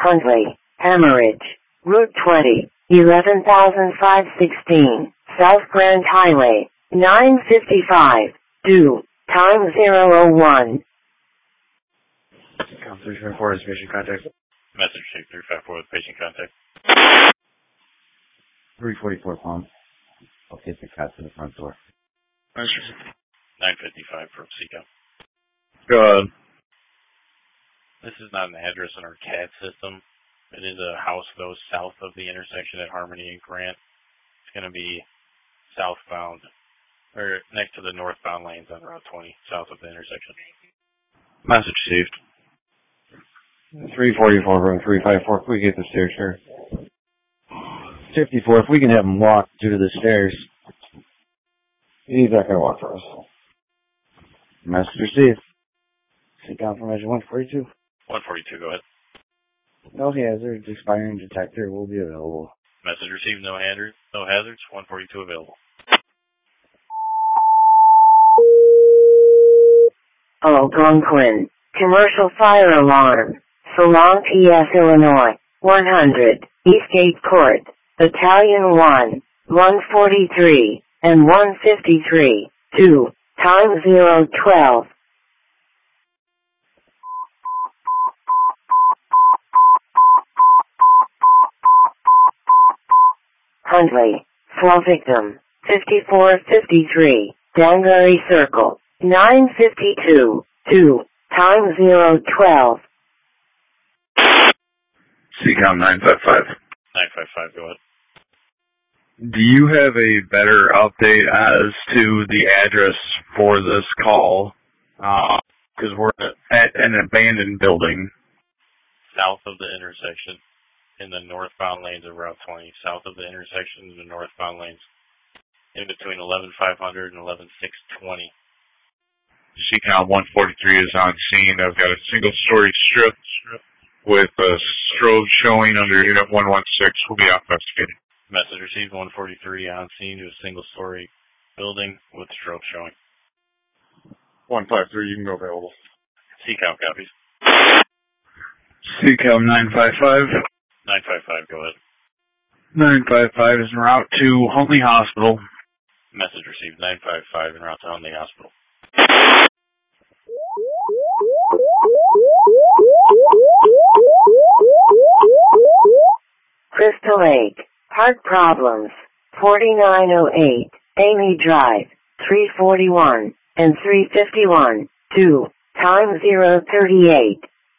Huntley, Hemorrhage, Route 20, 11,516, South Grand Highway, 955, due, time 001. Count 354 is patient contact. Message 354 with patient contact. 344 Palm. I'll take the cat to the front door. 955 from Seacom. Go ahead. This is not an address in our CAD system. It is a house, though, south of the intersection at Harmony and Grant. It's going to be southbound, or next to the northbound lanes on Route 20, south of the intersection. Message received. 344 room 354. If we get the stairs, sir. 54. If we can have him walk due to the stairs. He's not going to walk for us. Message received. See confirmation 142. 142, go ahead. No hazards. Expiring detector will be available. Message received. No hazards. 142 available. Algonquin. Commercial fire alarm. Salon, PS, Illinois. 100. Eastgate Court. Battalion 1. 143. And 153. 2. Time 012. Huntley. Fall victim. 5453. Danbury Circle. 952. 2. Time 012. Seacom 955. 955, go ahead. Do you have a better update as to the address for this call? Because we're at an abandoned building. South of the intersection, in the northbound lanes of Route 20. South of the intersection in the northbound lanes. In between 11,500 and 11,620. Seacom 143 is on scene. I've got a single-story strip with a strobe showing under Unit 116. We'll be out investigating. Message received. 143 on scene to a single-story building with strobe showing. 153, you can go available. Seacom copies. Seacom 955. 955, go ahead. 955 is en route to Huntley Hospital. Message received. 955 en route to Huntley Hospital. Crystal Lake. Heart problems. 4908. Amy Drive. 341 and 351. 2. Time 038.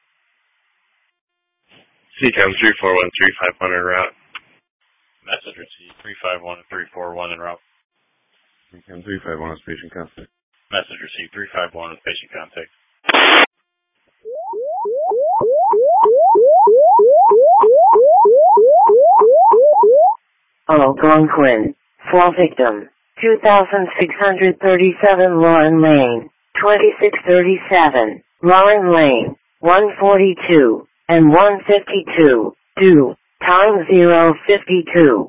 Seacom 341-3500 route. Message received. 351 and 341 en route. Seacom 351 is patient contact. Message received. 351 with patient contact. Algonquin. Fall victim. 2637 Lauren Lane. 2637 Lauren Lane. 142 and 152. 2. Time 052.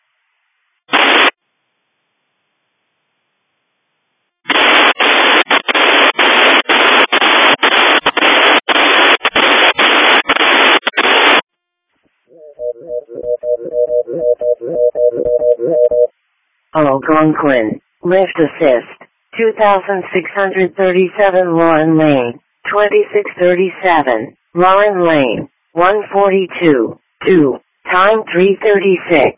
Algonquin. Lift assist. 2637 Lauren Lane. 2637 Lauren Lane. 142. 2. Time 336.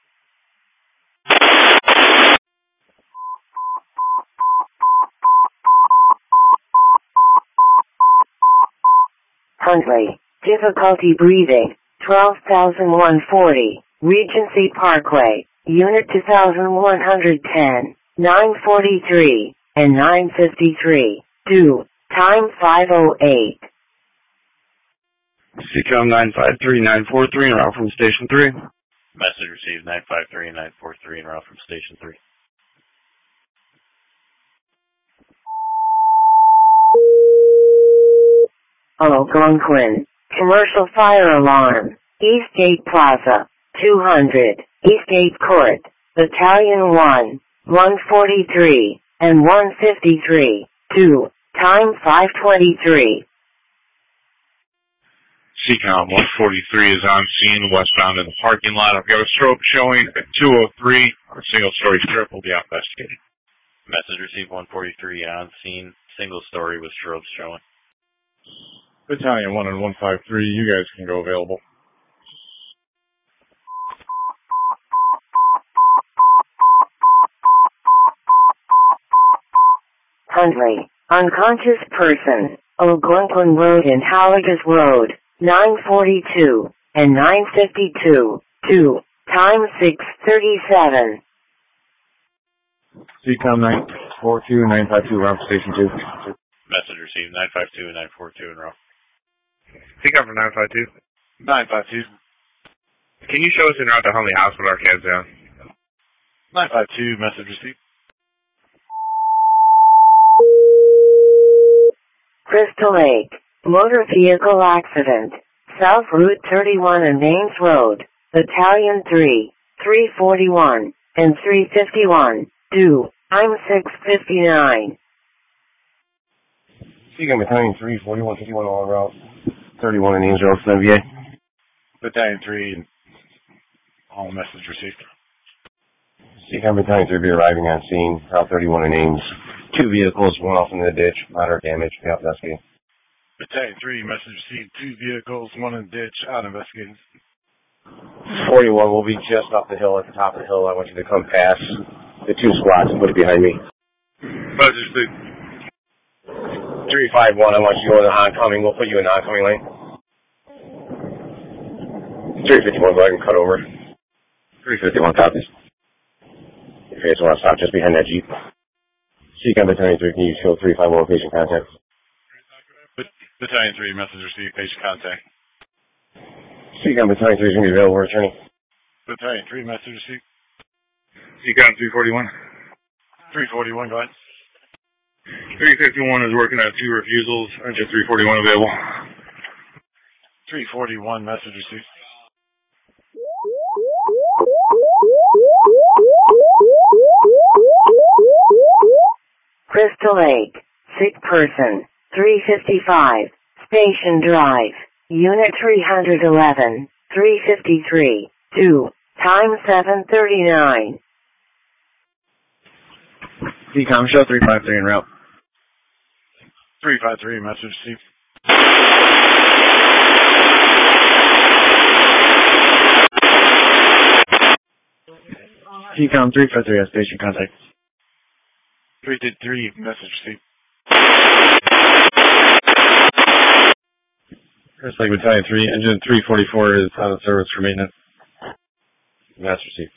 Huntley. Difficulty breathing. 12,140. Regency Parkway. Unit 2110. 943 and 953. 2. Time 508. Seacom 953-943 en route from Station 3. Message received. 953 and 943 en route from Station 3. Algonquin. Commercial fire alarm. Eastgate Plaza. 200. Eastgate Court. Battalion 1. 143 and 153. 2. Time 523. CCOM 143 is on scene westbound in the parking lot. I've got a strobe showing at 203. Our single-story strip will be out investigated. Message received 143 on scene. Single story with strobes showing. Battalion 1 and 153, you guys can go available. Huntley, unconscious person, Algonquin Road and Halligas Road, 942 and 952, 2, time 6:37. CCOM 942, 952, route station 2. Message received 952 and 942 en route. CCOM for 952. 952. Can you show us en route to Huntley Hospital, our CAD's down? 952, message received. Crystal Lake, motor vehicle accident, South Route 31 and Ames Road, Battalion 3, 341, and 351, due, time 6:59. CCOM Battalion 3, 41, 51 all en route. 31 in Ames Road, NVA. Battalion 3 and all message received. CCOM Battalion 3 will be arriving on scene, route 31 in Ames. 2 vehicles, one off in the ditch, moderate damage, be out investigating. Battalion 3, message received 2 vehicles, 1 in the ditch, out investigating. 41 will be just up the hill, at the top of the hill. I want you to come past the 2 squads and put it behind me. Message received. 351, I want you to go in the oncoming. We'll put you in the oncoming lane. 351, go ahead and cut over. 351 copies. If you guys want to stop just behind that Jeep. CCOM Battalion 3, can you show 351 patient contact? Battalion 3, message received, patient contact. CCOM Battalion 3 is going to be available, returning. Battalion 3, message received. CCOM 341. 341, go ahead. 351 is working on 2 refusals. Just 341 available. 341, message received. Crystal Lake, sick person, 355, Station Drive, Unit 311, 353, 2, time 7:39. CCOM, show 353 en route. 353, message received. CCOM 353 has patient contact. 353, message received. Crystal Lake Battalion 3, engine 344 is out of service for maintenance. That's received.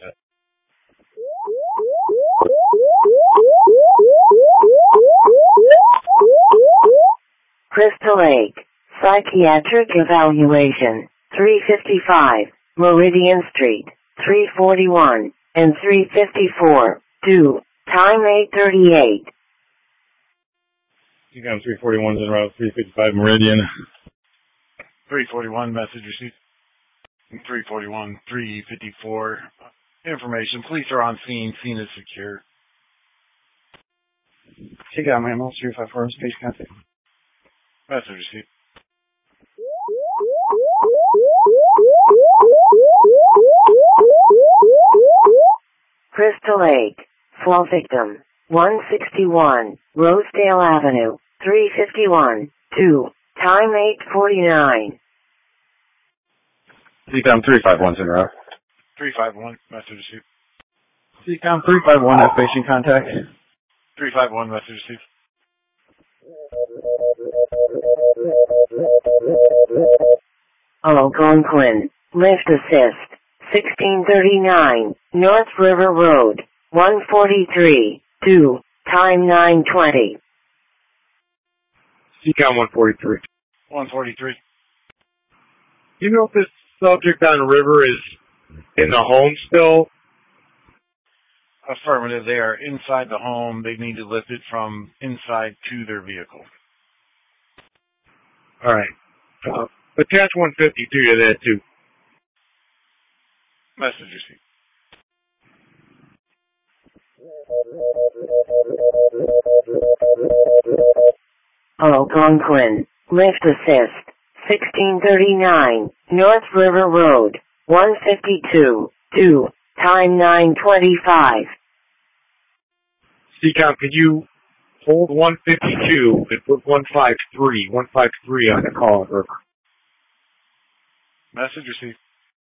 Crystal Lake, psychiatric evaluation, 355, Meridian Street, 341, and 354, 2, time 8:38. CCOM 341 is en route, 355 Meridian. 341, message received. 341, 354. Information, police are on scene. Scene is secure. CCOM, ambulance 354 is patient contact. Message received. Crystal Lake, fall victim, 161, Rosedale Avenue, 351, 2, time 8:49. CCOM 351 is en route. 351, message received. CCOM 351 has patient contact. 351, message received. Algonquin, lift assist, 1639, North River Road, 143, 2, time 9:20. CCOM 143. 143. You know if this subject on river is in the home still? Affirmative. They are inside the home. They need to lift it from inside to their vehicle. All right. Attach 152 to that too. Message received. Algonquin, lift assist, 1639, North River Road, 152, 2, time 9:25. CCOM, could you hold 152 and put 153 on the call, River? Message received.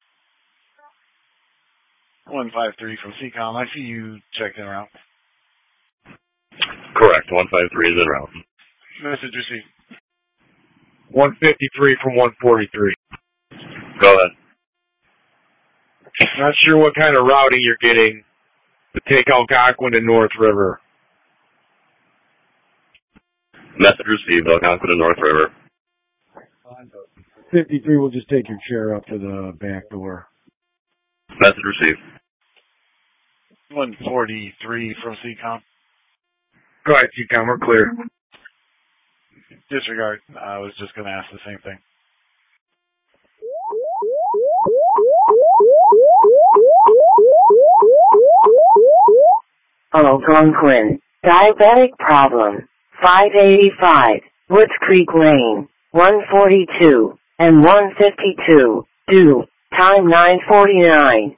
153 from CCOM. I see you checked in route. Correct. 153 is en route. Message received. 153 from 143. Go ahead. Not sure what kind of routing you're getting to take Algonquin and North River. Message received. Algonquin to North River. 53 will just take your chair up to the back door. Message received. 143 from CCOM. Go ahead, CCOM. We're clear. Disregard. I was just going to ask the same thing. Algonquin, diabetic problem, 585, Woods Creek Lane, 142, and 152, due, time 9:49.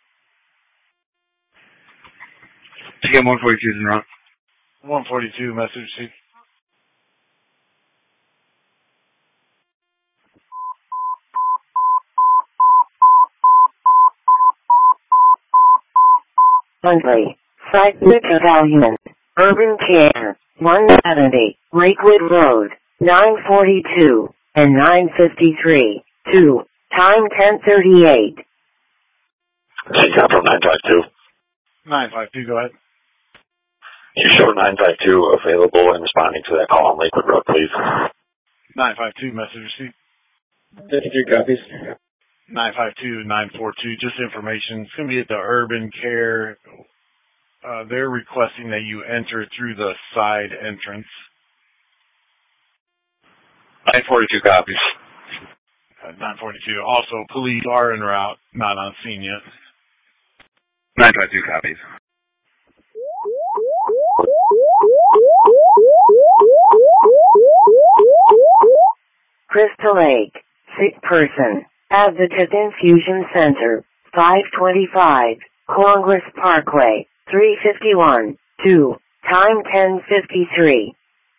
CCOM 142 is en route. 142, message received. Huntley, Cyclic Evaluation, Urban Care, 170, Lakewood Road, 942, and 953, 2, time 10:38. CCOM from 952. 952, go ahead. You show 952 available and responding to that call on Lakewood Road, please. 952, message received. 53 copies. 952, 942, just information. It's going to be at the Urban Care. They're requesting that you enter through the side entrance. 942 copies. 942. Also, police are en route, not on scene yet. 952 copies. Crystal Lake, sick person, Advocate Infusion Center, 525, Congress Parkway, 351, 2, time 10:53.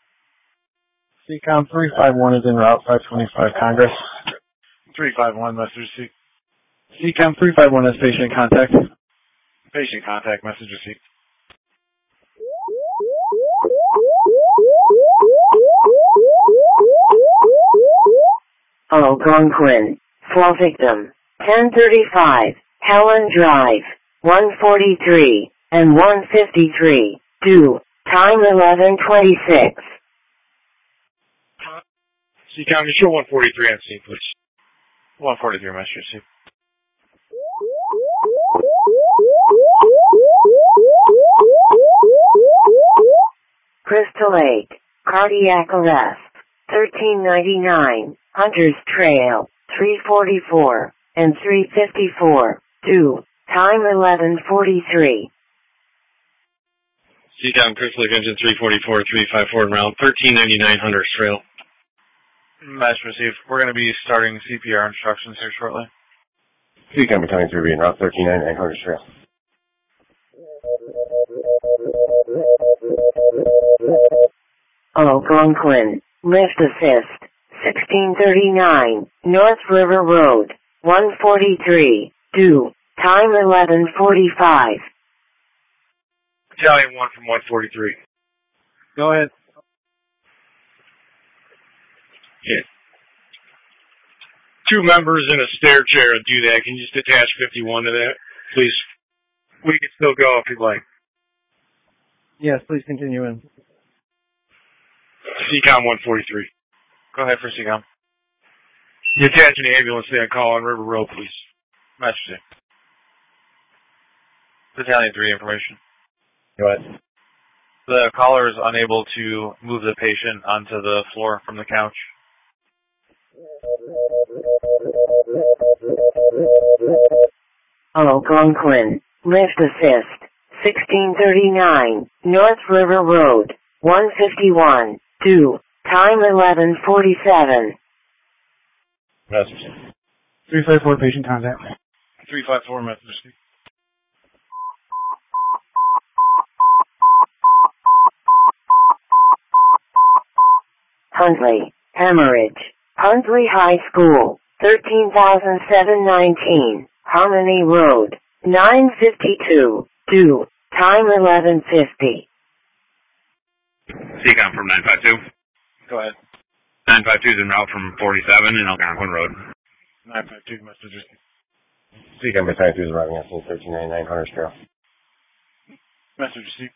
CCOM 351 is en route, 525 Congress. 351, message received. CCOM 351 has patient contact. Patient contact, message received. Algonquin, fall victim, 1035, Helen Drive, 143, and 153, due, time 11:26. CCOM, just show 143 on scene, please. 143, message received. Crystal Lake, cardiac arrest, 1399, Hunters Trail, 344, and 354, due, time 11:43. CCOM, Crystal Lake Engine 344, 354 en route, 1399 Hunters Trail. Message received. We're going to be starting CPR instructions here shortly. CCOM Battalion 3B en route, 1399 Hunters Trail. Algonquin, lift assist, 1639, North River Road, 143, due, time 11:45. Battalion 1 from 143. Go ahead. Yeah. 2 members in a stair chair do that. Can you just attach 51 to that, please? We can still go if you'd like. Yes, please continue in. CCOM 143. Go ahead for CCOM. You attach an ambulance to that call on River Road, please. Message received. Battalion 3 information. Go ahead. The caller is unable to move the patient onto the floor from the couch. Algonquin, lift assist, 1639, North River Road, 151, due, time 11:47. Message received. 354 patient contact. 354, message received. Huntley, hemorrhage. Huntley High School, 13,719, Harmony Road, 952, due, time 11:50. CCOM from 952. Go ahead. 952 is en route from 47 in Algonquin Road. 952, message received. CCOM Battalion 3 is arriving at 1399 Hunter's Trail. Message received.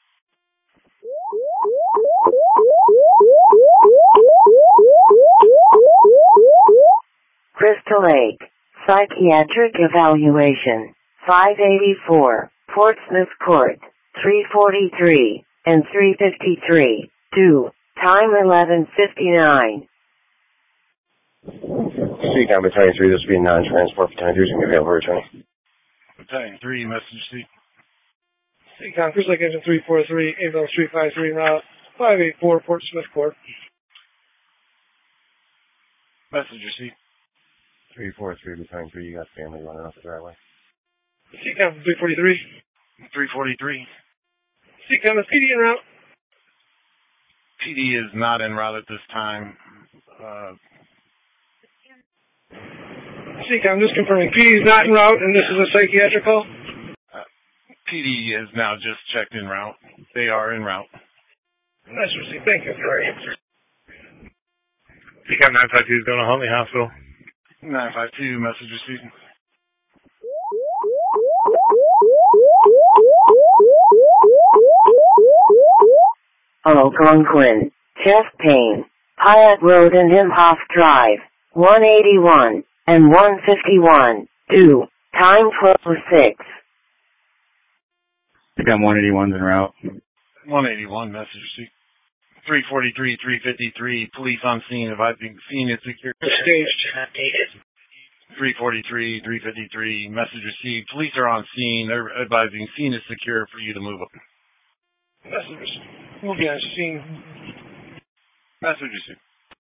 Crystal Lake, psychiatric evaluation, 584, Portsmouth Court, 343, and 353, due, time 11:59. CCOM Battalion 3, this will be a non-transport. Battalion 3 is going to be available for returning. Battalion 3, message received. CCOM, Cruise Lake Engine 343, ambulance 353, route 584, Portsmouth Court. Message received. 343, Battalion 3, you got family running off the driveway. CCOM 343. 343. CCOM, is PD en route? PD is not en route at this time. CCOM, just confirming. PD is not en route, and this is a psychiatric call? PD is now just checked en route. They are en route. Nice to see. Thank you for your answer. CCOM 952 is going to Huntley Hospital. 952, message received. Algonquin, chest pain, Hyatt Road and Imhoff Drive, 181 and 151, due, time 12:06. CCOM 181 is en route. 181, message received. 343, 353, police on scene, advising scene is secure. Staged. Updated. 343, 353, message received. Police are on scene, they're advising scene is secure for you to move up. Message received. We'll be on scene. Message received.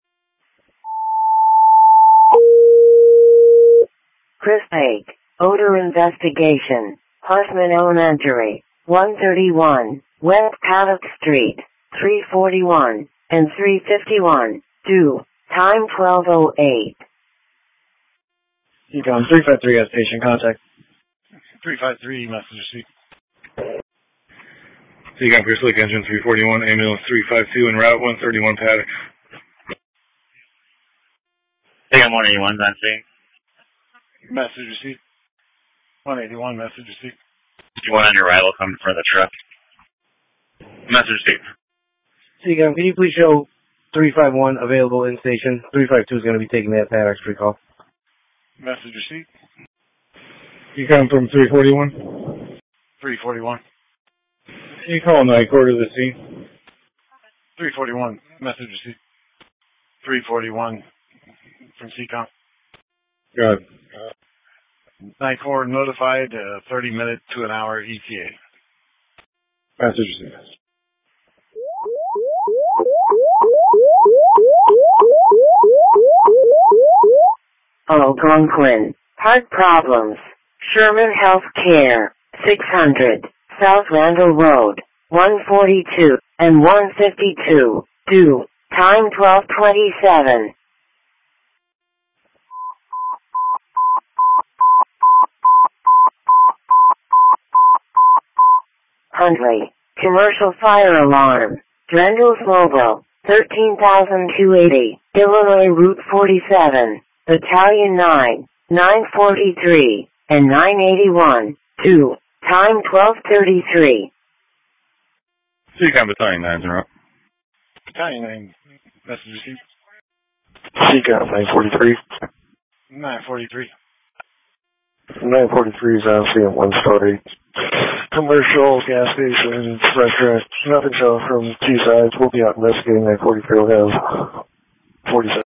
Chris Lake, odor investigation, Horseman Elementary, 131, West Paddock Street, 341, and 351, due, time 12:08. CCOM 353 has patient contact. 353, message received. CCOM Cruise Lake Engine 341, ambulance 352 en route 131 Paddock. CCOM 181 is on scene. Message received. 181, message received. You want on your arrival coming for the truck. Message received. CCOM, can you please show 351 available in station? 352 is going to be taking that Paddock Street call. Message received. CCOM from 341. 341. Can you call 9 quarter to the scene? 341, message received. 341 from CCOM. Good. 9-4 notified, 30-minute to an hour ETA. Message received. Algonquin, heart problems, Sherman Health Care, 600, South Randall Road, 142 and 152, due, time 12:27. Huntley, commercial fire alarm, Drendel's Mobile, 13,280, Illinois Route 47, Battalion 9, 943, and 981, due, time 12:33. CCOM Battalion 9's en route. Battalion 9, message received. CCOM 943. 943. 943 is obviously a one-story commercial gas station restaurant. Nothing shown from two sides. We'll be out investigating. 943 will have 47.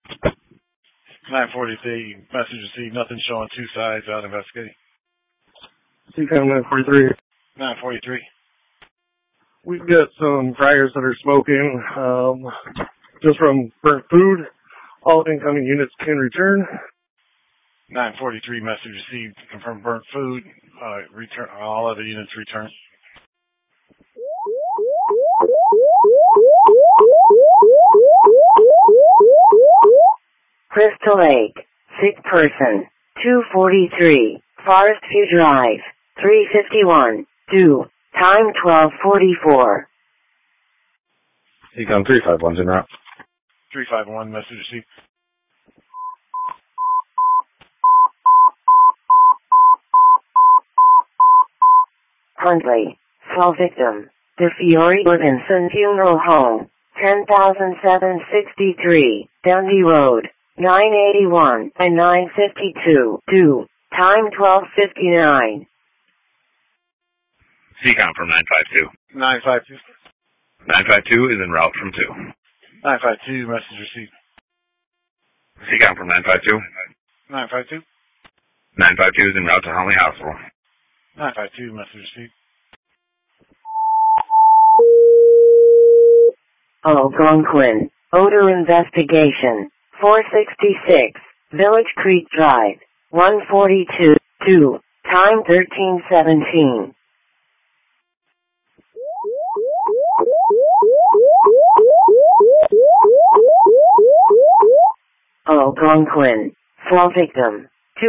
943, message received. Nothing showing two sides, out investigating. CCOM 943. 943. We've got some fryers that are smoking, just from burnt food. All incoming units can return. 943 message received. Confirm burnt food. Return all other units return. Crystal Lake, sick person, 243, Forest View Drive, 351, due, time 12:44. Econ 351's en route. 351 message received. Huntley, fall victim, De Fiore Livingston Funeral Home, 10,763, Dundee Road, 981 and 952, due, time 12:59. Econ from 952. 952. 952 is en route from 2. 952 message received. Econ from 952. 952. 952 is en route to Huntley Hospital. 952 message received. Algonquin, odor investigation, 466, Village Creek Drive, 142, 2, time 13:17. Algonquin, fall victim,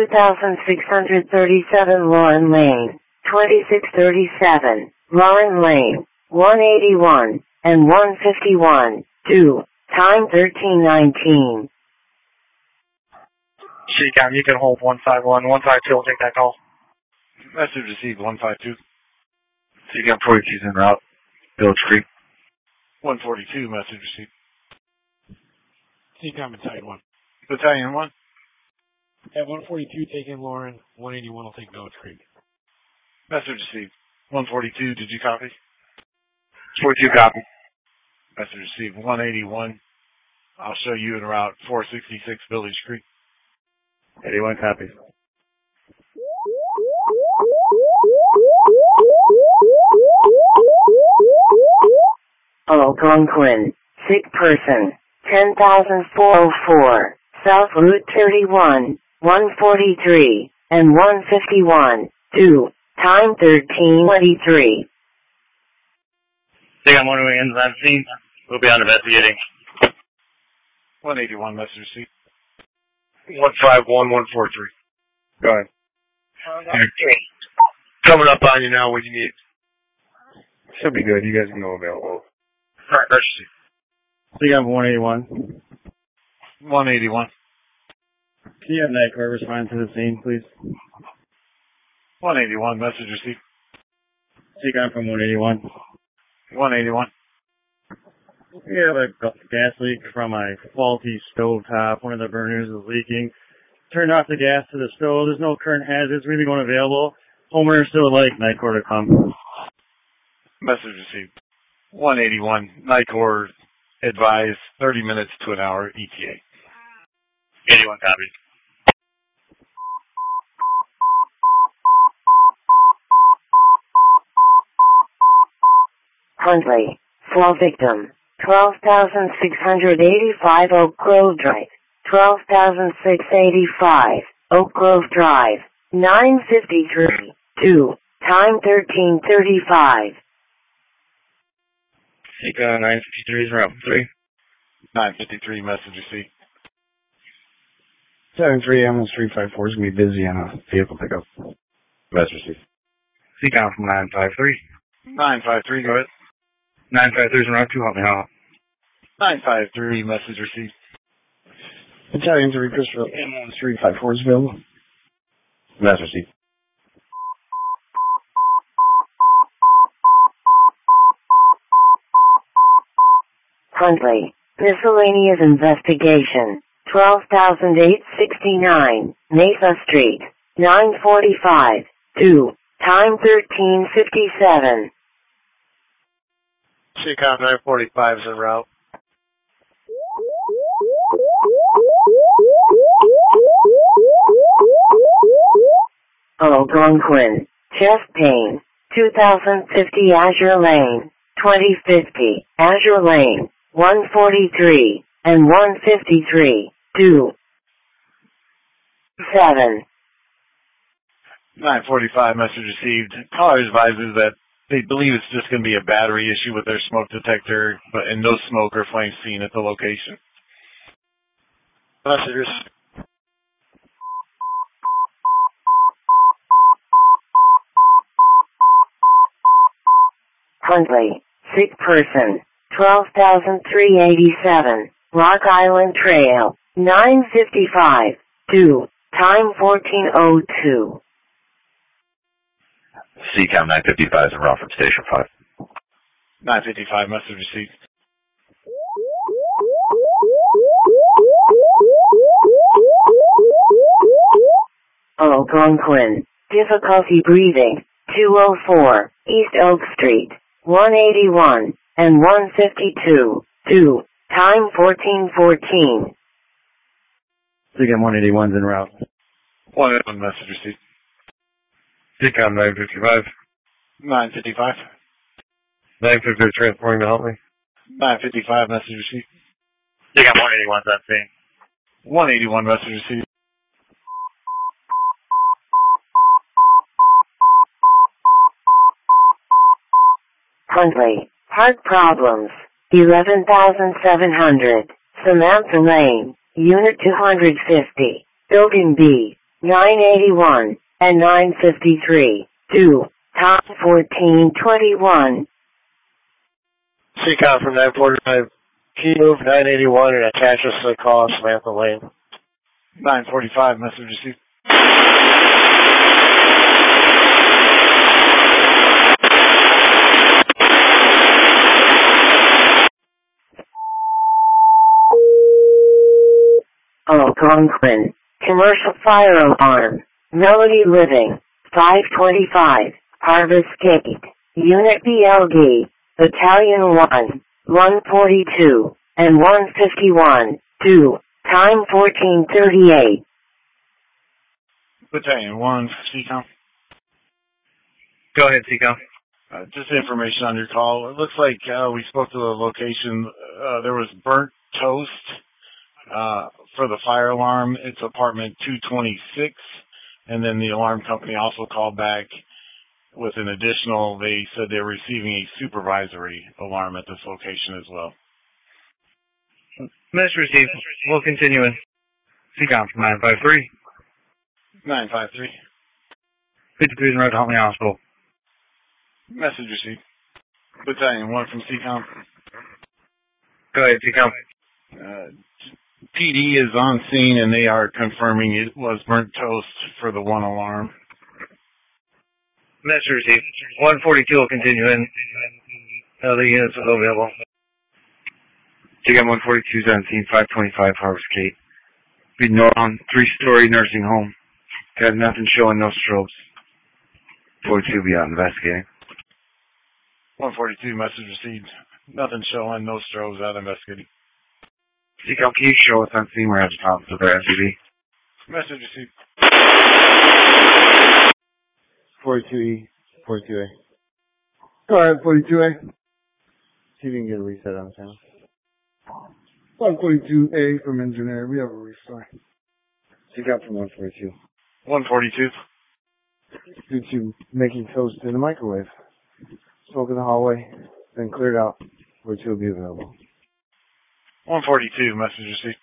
2637 Lauren Lane, 2637, Lauren Lane, 181, and 151, due, time 13:19. Econ, you can hold 151. 152 will take that call. Message received 152. Econ 42 is en route. Village Creek. 142 message received. Econ Battalion 1. Battalion 1. At 142, take in Lauren. 181 will take Village Creek. Message received. 142, did you copy? 42 copy. Message received. 181. I'll show you en route. 466 Village Creek. 81 copies. Algonquin, sick person, 10,404, South Route 31, 143, and 151, due, time 13:23. Econ 1 ends on scene. We'll be on investigating. 181 message received. 151143. Go ahead. Coming up on you now. What do you need? Should be good. You guys can go available. Alright, register. Econ 181. 181. Can you have Night Court respond to the scene, please? 181 message received. Econ from 181. 181. We have a gas leak from a faulty stove top. One of the burners is leaking. Turned off the gas to the stove. There's no current hazards or anyone available. Homeowner still would like Night Court to come. Message received. 181. NICOR advised 30 minutes to an hour ETA. 81 copies. Huntley, fall victim, 12,685 Oak Grove Drive, 12,685 Oak Grove Drive, 953, 2, time 13:35. Econ 953 is route 3. 953 message received. 73 ambulance 354 is going to be busy on a vehicle pickup. Message received. Econ from 953. 953, go ahead. 953 is route 2, help me out. 953 message received. Battalion 3, Christopher, ambulance 354 is available. Message received. Huntley, miscellaneous investigation, 12,869, Mesa Street, 945, 2, time 13:57. Econ 945 is en route. Algonquin, chest pain, 2050 Azure Lane, 2050 Azure Lane, 143 and 153, 2. 7. 945 message received. Caller advises that they believe it's just going to be a battery issue with their smoke detector, and no smoke or flame seen at the location. Messengers. Huntley, sick person, 12,387, Rock Island Trail, 9:55, 2, time 14:02. CCOM 955 is en route from Station 5. 955 message received. Algonquin, difficulty breathing, 204, East Oak Street, 181, and 152, 2, time 14:14. CCOM 181's en route. 181 message received. CCOM 955. 955. 955 transporting to help me. 955 message received. CCOM 181's on scene. 181 message received. Huntley, heart problems, 11,700, Samantha Lane, Unit 250, Building B, 981, and 953, 2, top 1421. CCOM from 945, key move 981 and attach us to the call, Samantha Lane. 945 message received. Algonquin, commercial fire alarm, Melody Living, 525, Harvest Gate, Unit BLD, Battalion 1, 142, and 151, 2, time 14:38. Battalion 1, CCOM. Go ahead, CCOM. Just information on your call. It looks like we spoke to the location. There was burnt toast for the fire alarm. It's apartment 226. And then the alarm company also called back with an additional, they said they were receiving a supervisory alarm at this location as well. Message received. We'll continue in. CCOM from 953. 953. 53 is en route to Huntley Hospital. Message received. Battalion 1 from CCOM. Go ahead, CCOM. PD is on scene and they are confirming it was burnt toast for the one alarm. Message received. 142 will continue in. The units are available. CCOM 142 is on scene, 525 Harvest Gate. Be on 3-story nursing home. Got nothing showing, no strobes. 42 be out investigating. 142 message received. Nothing showing, no strobes, out investigating. CCOM, can you show us on scene? We're having problems with our SUV. Message received. 42E, 42A. Alright, 42A. See if we can get a reset on the channel. 142A from engineer. We have a restore. CCOM from 142. 142. Due to making toast in the microwave. Smoke in the hallway, then cleared out. 42 will be available. 142 message received.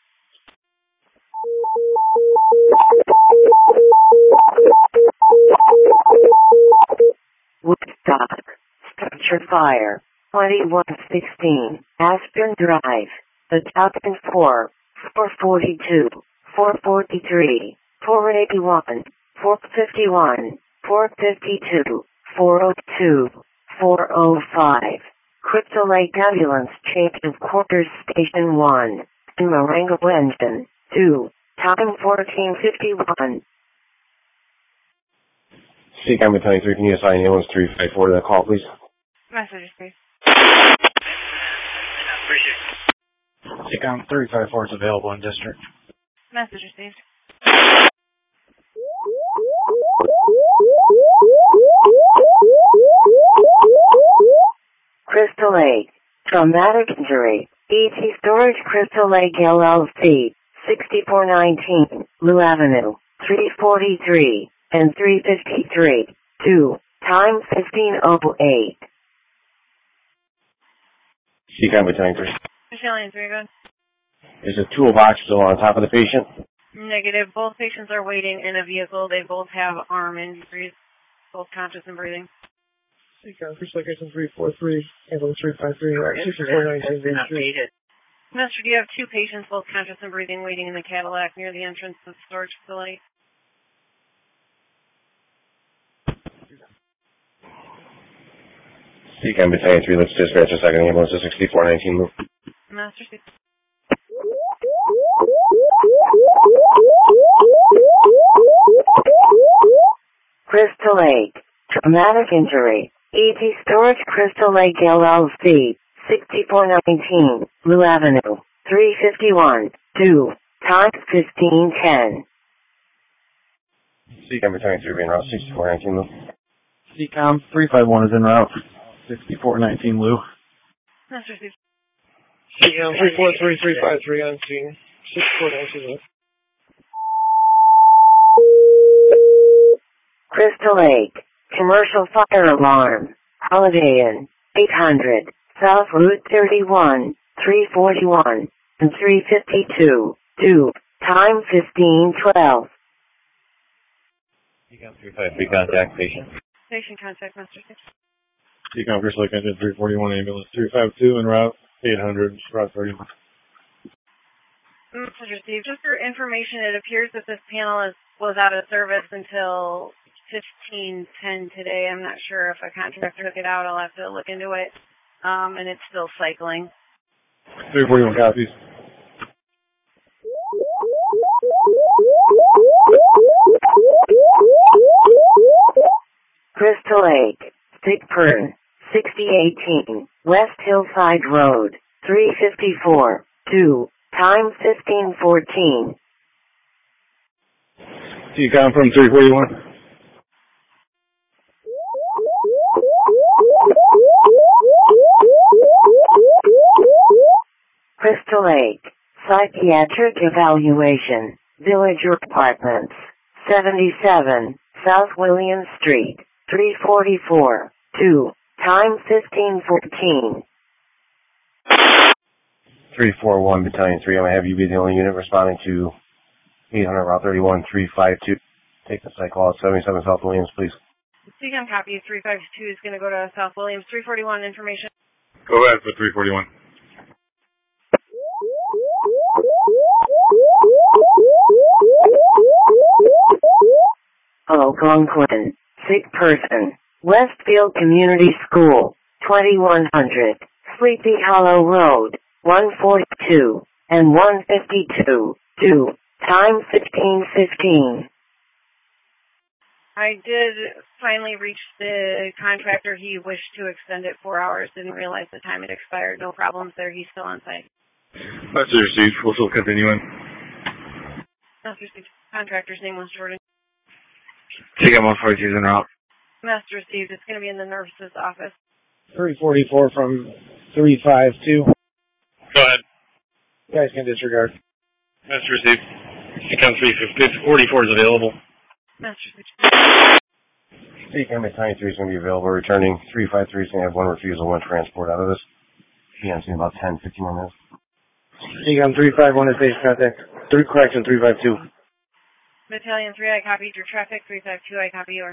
Woodstock, structure fire, 2116, Aspen Drive, Battalion 4, 442, 443, 481, 451, 452, 402, 405. Crystal Lake Ambulance change of quarters station 1, and Marengo engine 2, time 14:51. CCOM Battalion 3, can you assign ambulance 354 to that call, please? Message received. CCOM 354 is available in district. Message received. Crystal Lake, traumatic injury, ET Storage Crystal Lake LLC, 6419, Lou Avenue, 343, and 353. 2 times 1508. Seacom Battalion 3. Battalion 3, go ahead. Is the toolbox still on top of the patient? Negative. Both patients are waiting in a vehicle. They both have arm injuries, both conscious and breathing. Seacom, First Location 343, ambulance 353, 6419. Master, do you have two patients, both conscious and breathing, waiting in the Cadillac near the entrance to the storage facility? Seacom Battalion 3, let's dispatch a second ambulance to 6419 move. Master, Crystal Lake. Traumatic injury. ET Storage Crystal Lake LLC. 6419. Blue Avenue. 351. 2 times 1510. Seacom Battalion 3 being route 6419 move. Seacom 351 is en route. 6419 Lou. Master, Steve. Seacom 343353 on scene. 6419 Lou. Crystal Lake. Commercial fire alarm. Holiday Inn. 800. South Route 31. 341. And 352. 2 times 1512. Seacom 353 contact patient. Patient contact, Master Steve. Seacom First Location 341 ambulance 352 en route 800 route 31. Master Steve, just for information, it appears that this panel was out of service until 15:10 today. I'm not sure if a contractor took it out. I'll have to look into it. And it's still cycling. 341 copies. Crystal Lake. Stickburn. 6018. West Hillside Road. 354. 2 times 1514. Seacom from 341. Crystal Lake. Psychiatric evaluation. Villager Apartments. 77. South William Street. 344. 2 times 1514. 341 Battalion 3, I'm going to have you be the only unit responding to 800 Route 31 352. Take the site call at 77 South Williams, please. Seacom copy 352 is going to go to South Williams. 341 information. Go ahead for 341. Algonquin. Sick person. Westfield Community School. 2100. Sleepy Hollow Road. 142 and 152. 2 times 1515. I did finally reach the contractor. He wished to extend it 4 hours. Didn't realize the time had expired. No problems there. He's still on site. Master Steve, we'll still continue in. Master Steve. Contractor's name was Jordan. Seacom 142 is en route. Master Steve. It's going to be in the nurse's office. 344 from 352. Go ahead. You guys can disregard. Master Steve. Seacom 344 is available. Master Steve. Seacom Battalion 3 is going to be available. Returning 353 is going to have 1 refusal, 1 transport out of this. Be on scene in about 10, 15 more minutes. Seacom 351 is patient contact. 352. Battalion 3, I copied your traffic. 352, I copy yours.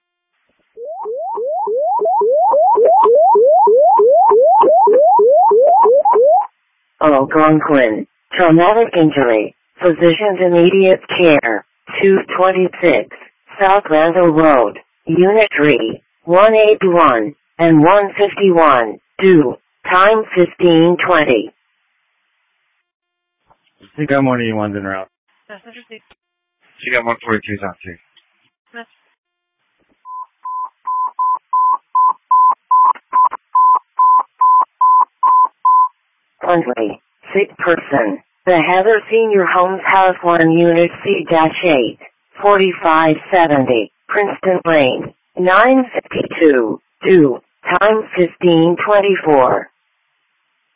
Algonquin. Traumatic injury. Physician's immediate care. 226. South Randall Road. Unit 3. 181 and 151. 2 times 1520. Seacom 181 en route. Master Steve. Seacom 142 is on scene. Master. Hundley. Sick person. The Heather Senior Homes House 1 Unit C-8. 4570. Princeton Lane. 952. 2 times 1524.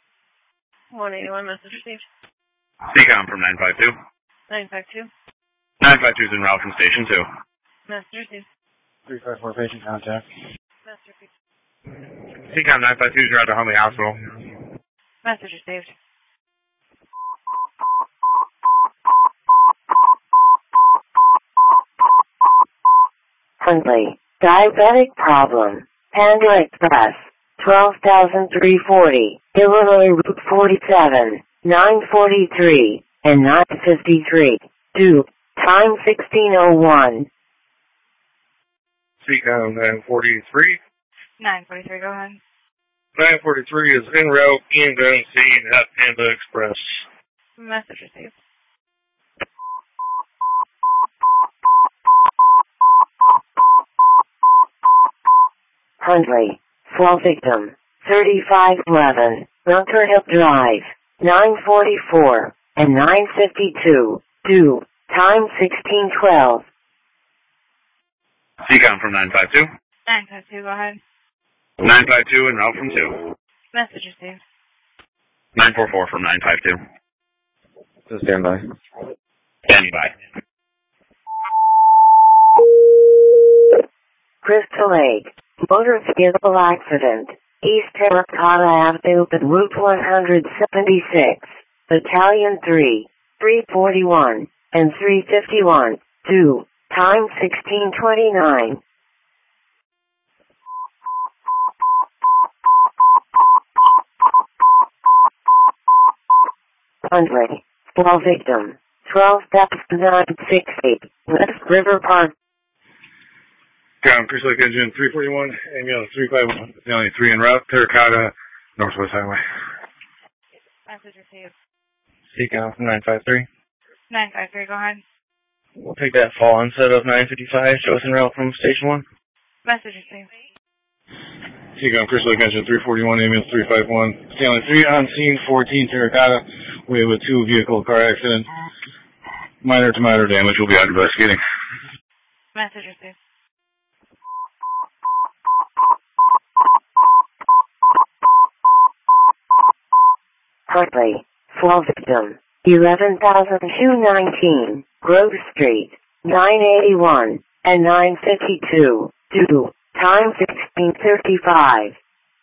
181, Master Steve. Seacom from 952. 952. 952's en route from Station 2. Message received. 354 patient contact. Message received. CCOM 952's route to Huntley Hospital. Message received. Huntley, diabetic problem. Panda Express, 12,340, Illinois Route 47, 943, and 953. Due, time 16:01. CCOM 943. 943, go ahead. 943 is en route inbound scene at Panda Express. Message received. Huntley, fall victim, 3511, Bunker Hill Drive, 944, and 952. Due, time 16:12. CCOM from 952. 952, go ahead. 952 en route from 2. Message received. 944 from 952. So stand by. Standing by. Crystal Lake, motor vehicle accident, East Terracotta Avenue and Route 176, Battalion 3, 341, and 351. Due, time 16:29. Huntley, fall victim, 12 steps 960, West River Park. Crystal Lake Engine 341, ambulance 351, Battalion 3 en route, Terracotta, Northwest Highway. Message received. CCOM from 953. 953, go ahead. We'll take that fall instead of 955. Show us en route from Station 1. Message received. CCOM Crystal Lake Engine 341, ambulance 351, Battalion 3 on scene 14, Terracotta. We have a 2-vehicle car accident. Minor to minor damage will be out investigating. Message received. Huntley, fall victim, 11,219, Grove Street, 981, and 952. Due, time 16:35.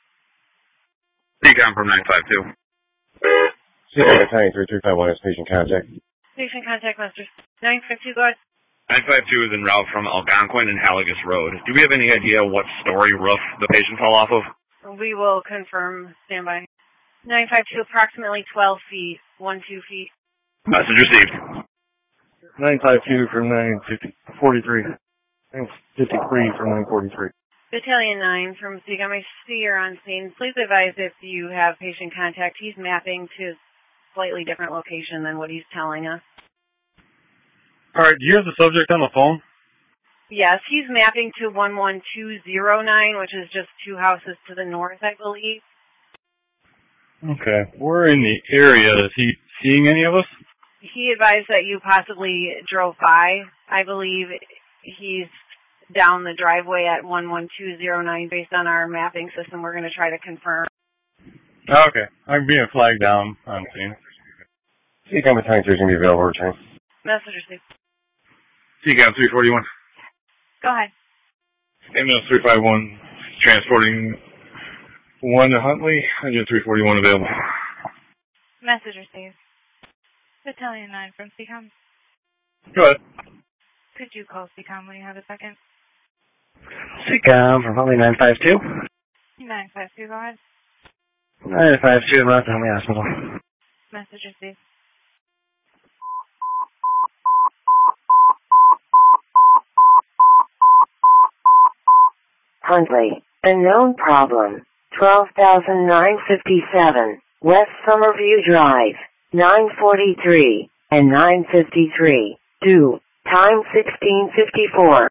CCOM from 952. Battalion 3351 is patient contact. Patient contact, message. 952, go ahead. 952 is en route from Algonquin and Halligus Road. Do we have any idea what story roof the patient fell off of? We will confirm. Stand by. 952, approximately 12 feet, 12 feet. Message received. 952 from 943. 953 from 943. Battalion 9 from CCOM. I see you're on scene. Please advise if you have patient contact. He's mapping to a slightly different location than what he's telling us. Alright, do you have the subject on the phone? Yes, he's mapping to 11209, which is just 2 houses to the north, I believe. Okay. We're in the area. Is he seeing any of us? He advised that you possibly drove by. I believe he's down the driveway at 11209 based on our mapping system. We're going to try to confirm. Okay. I'm being flagged down on scene. CCOM Battalion 3 is going to be available return. Message received. CCOM 341. Go ahead. Ambulance 351, transporting 1 to Huntley, engine 341 available. Message received. Battalion 9 from CCOM. Go ahead. Could you call CCOM when you have a second? CCOM from Huntley 952. 952, go ahead. 952 en route to Huntley Hospital. Message received. Huntley, unknown problem, 12,957, West Summerview Drive, 943, and 953. Due, time 16:54.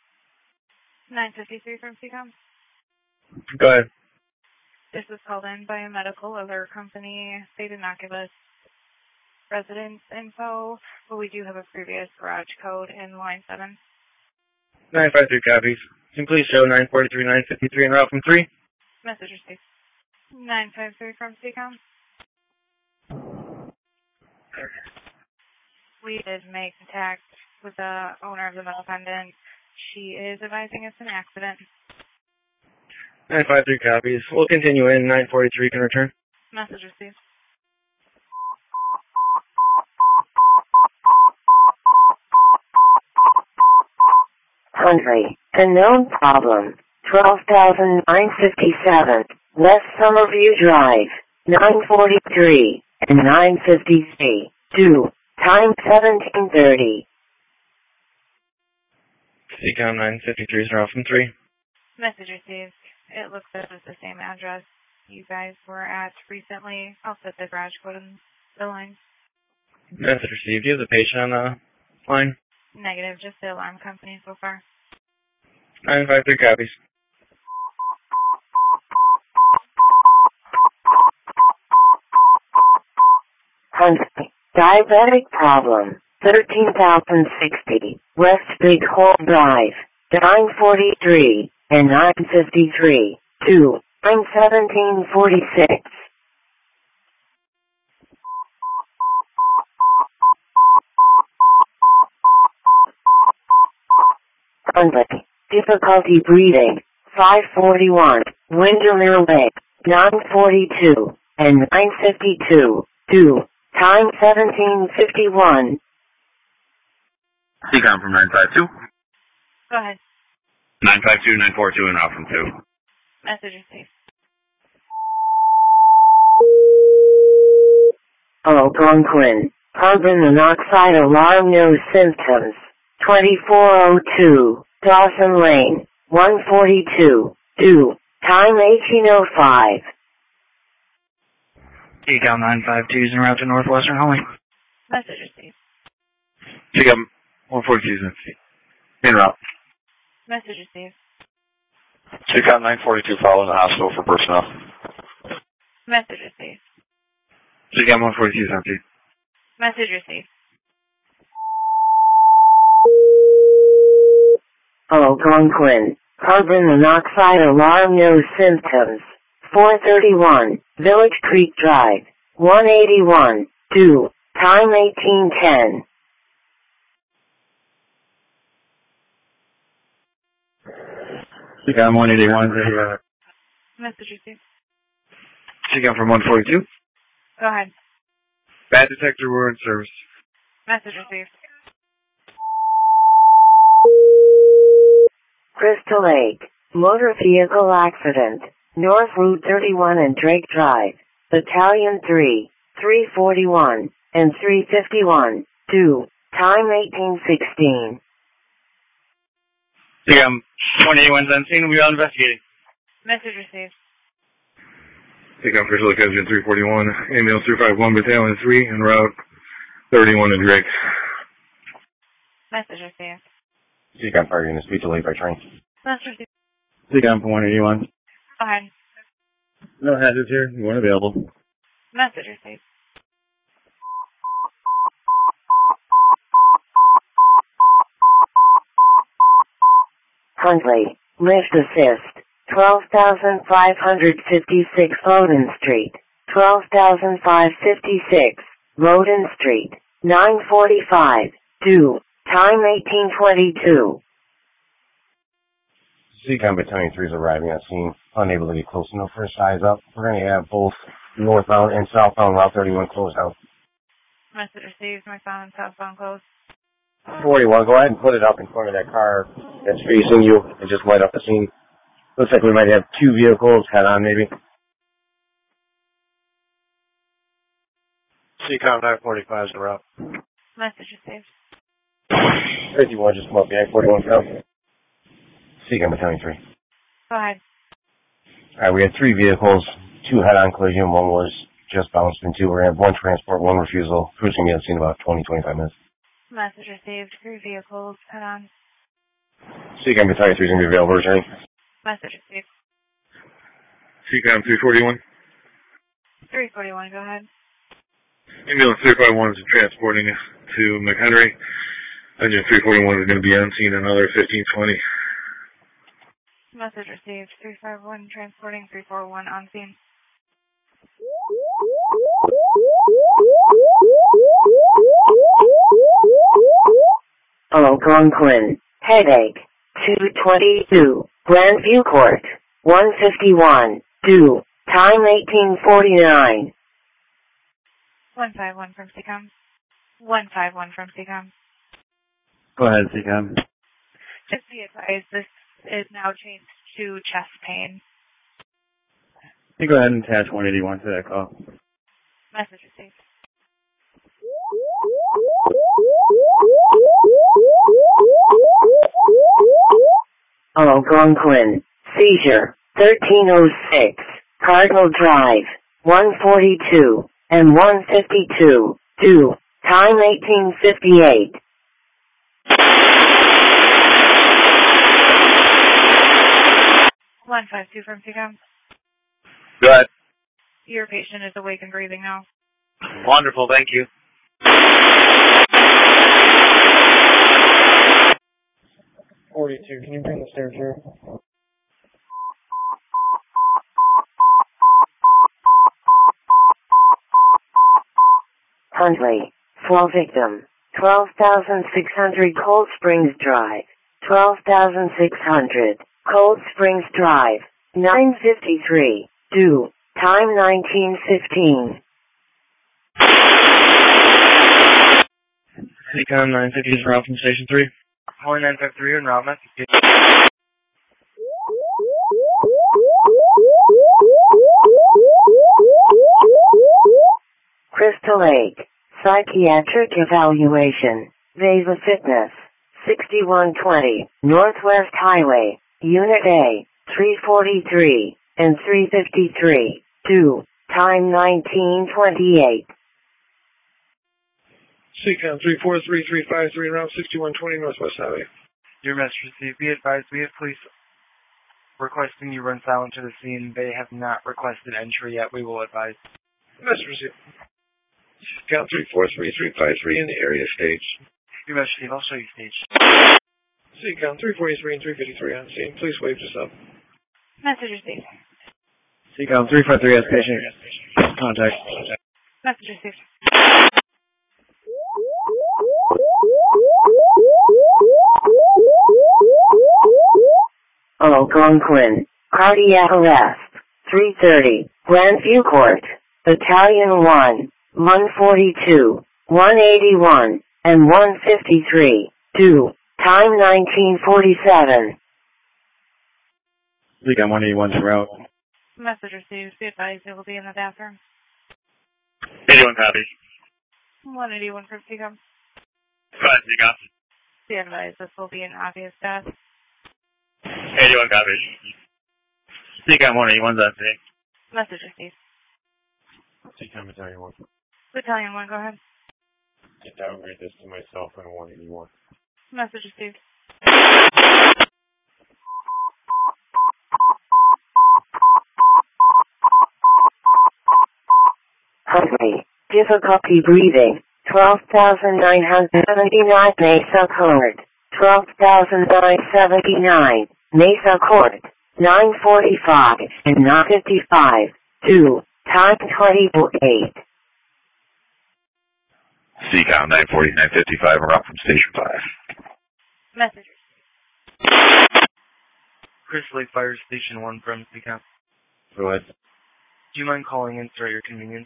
953 from CCOM. Go ahead. This was called in by a medical alert company. They did not give us residence info, but we do have a previous garage code in line 7. 953 copies. Can you please show 943, 953 en route from 3? Message received. 953 from CCOM. We did make contact with the owner of the metal pendant. She is advising it's an accident. 953 copies. We'll continue in. 943 can return. Message received. Hundley, unknown problem. 12,957 West Summerview Drive, 943 and 953. 2. Time 1730. CCOM 953 is route from 3. Message received. It looks like it's the same address you guys were at recently. I'll set the garage code in the line. Message received. Do you have the patient on the line? Negative, just the alarm company so far. 953 copies. Hundley, diabetic problem. 13,060 West Big Hole Drive, 943 and 953. 2. Time 1746. Hundley, difficulty breathing. 541 Windermere Lake, 942 and 952. 2. Time 1751. CCOM from 952. Go ahead. 952, 942, and out from 2. Message received. Algonquin, carbon monoxide alarm, no symptoms. 2402 Dawson Lane, 142. 2. Time 1805. CCOM 952 is en route to Northwestern Holly. Message received. CCOM 142 is en route. Message received. CCOM 942 following the hospital for personnel. Message received. CCOM 142 is empty. Message received. Algonquin, carbon monoxide alarm, no symptoms. 431 Village Creek Drive, 181. 2. Time 1810. CCOM 181. Message received. CCOM from 142. Go ahead. Bad detector, we're in service. Message received. Crystal Lake, motor vehicle accident, North Route 31 and Drake Drive, Battalion 3, 341 and 351. 2. Time 1816. CCOM 181 is on scene. We are investigating. Message received. CCOM Crystal Lake Engine 341, ambulance 351, Battalion 3, en route 31 and Drake. Message received. CCOM Fire Unit, speed delayed by train. Message received. CCOM 181. Go ahead. No hazards here. You weren't available. Message received. Hundley, lift assist, 12,556 Roden Street, 12,556 Roden Street, 945. 2. Time 1822. CCOM Battalion 3 is arriving at scene, unable to get close enough for a size up. We're going to have both northbound and southbound Route 31 closed out. Message received. Northbound and southbound closed. 41, go ahead and put it up in front of that car that's facing you and just light up the scene. Looks like we might have two vehicles head on maybe. CCOM 945 is en route. Message received. 51 just come up behind 41 south. CCOM Battalion 3. Go ahead. Alright, we had three vehicles, two head-on collision, one was just bounced into. We're going to have one transport, one refusal. Crew's going to be on scene in about 20-25 minutes. Message received. 3 vehicles. Head on. CCOM Battalion 3 is going to be available returning. Message received. CCOM 341. 341. Go ahead. Ambulance 351 is transporting to McHenry. Engine 341 is going to be on scene another 15-20. Message received. 351 transporting 341 on scene. Algonquin, headache, 222, Grandview Court, 151, due, time 1849. 151 from CCOM. 151 from CCOM. Go ahead, CCOM. Just be advised, this is now changed to chest pain. You go ahead and attach 181 to that call. Message received. Algonquin, seizure, 1306, Cardinal Drive, 142, and 152, due, time 1858. One 152 from CCOM. Go ahead. Your patient is awake and breathing now. Wonderful, thank you. 42, can you bring the stairs here? Huntley, fall victim, 12,600 Cold Springs Drive, 12,600 Cold Springs Drive, 953, due, time 1915. CCOM 950 is route from Station 3. Calling 953 and route message. Crystal Lake, psychiatric evaluation, Veva Fitness, 6120, Northwest Highway, Unit A, 343, and 353, due, time 1928. CCOM 343353, route 6120 Northwest Highway. Your message received. Be advised, we have police requesting you run silent to the scene. They have not requested entry yet. We will advise. Message received. CCOM 343353 in the area stage. Your message received. I'll show you stage. CCOM 343 and 353 on scene. Please wave this up. Message received. CCOM 353 has patient. Contact. Message received. Algonquin, cardiac arrest, 330, Grandview Court, Battalion 1, 142, 181, and 153, due, time 1947. CCOM 181 to route. Message received. Be advised, it will be in the bathroom. 81 copy. 181 from CCOM. Go ahead, CCOM. Be advised, this will be an obvious death. 81 copy. CCOM 181's on scene. Message received. CCOM Battalion 1. Battalion 1, go ahead. Get downgrade this to myself and 181. Message received. Huntley, difficulty breathing, 12,979 Mesa Court, 12,979 Mesa Court, 945 and 955, due, time 28. CCOM 940, 955, and route from Station 5. Message. Crystal Lake Fire Station 1 from CCOM. Go ahead. Do you mind calling in, sir, at your convenience?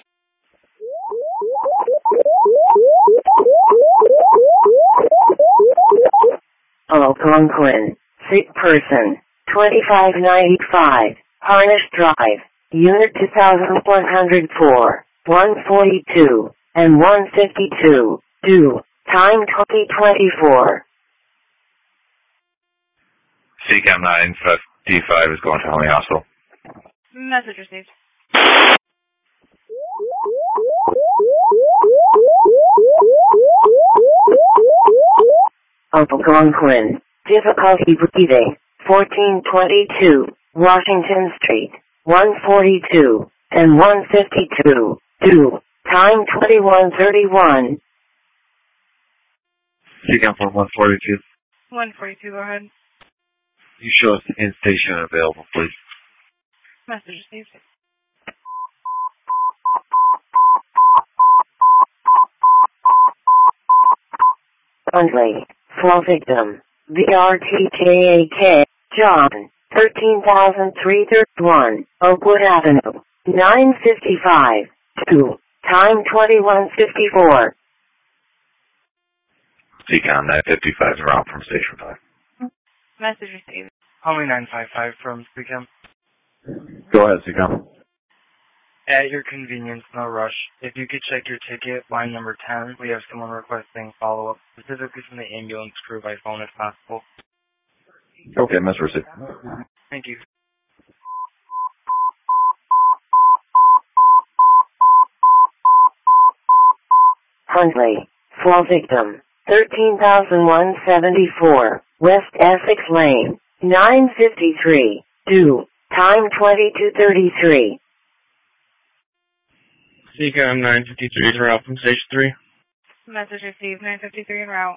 Algonquin, sick person, 2595, Harnish Drive, Unit 2104, 142, and 152, due, time 2024. CCOM 955 is going to Huntley Hospital. Message received. Algonquin, difficulty breathing, 1422, Washington Street, 142, and 152, due, time 2131. CCOM for 142. 142, go ahead. You show us the in-station available, please. Message received. Huntley, Fall victim. VRTJAK, John, 13,331, Oakwood Avenue, 955, 2, time 21:54. Seacom 955 en route from Station 5. Message received. Homie 955 from Seacom. Go ahead, Seacom. At your convenience, no rush. If you could check your ticket, line number 10, we have someone requesting follow-up, specifically from the ambulance crew by phone if possible. Okay, message received. Thank you. Huntley, fall victim. 13,174, West Essex Lane, 953, due, time 22:33. Seacom 953 is route from Station 3. Message received. 953 en route.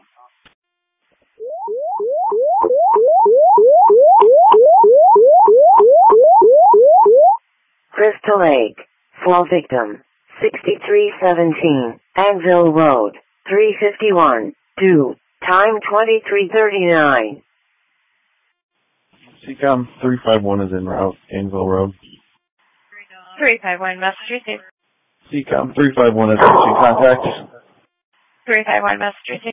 Crystal Lake, fall victim. 6317, Anvil Road, 351, due, time 23:39. Seacom 351 is en route, Anvil Road. 351, message received. Seacom 351 is reaching contact. 351, message received.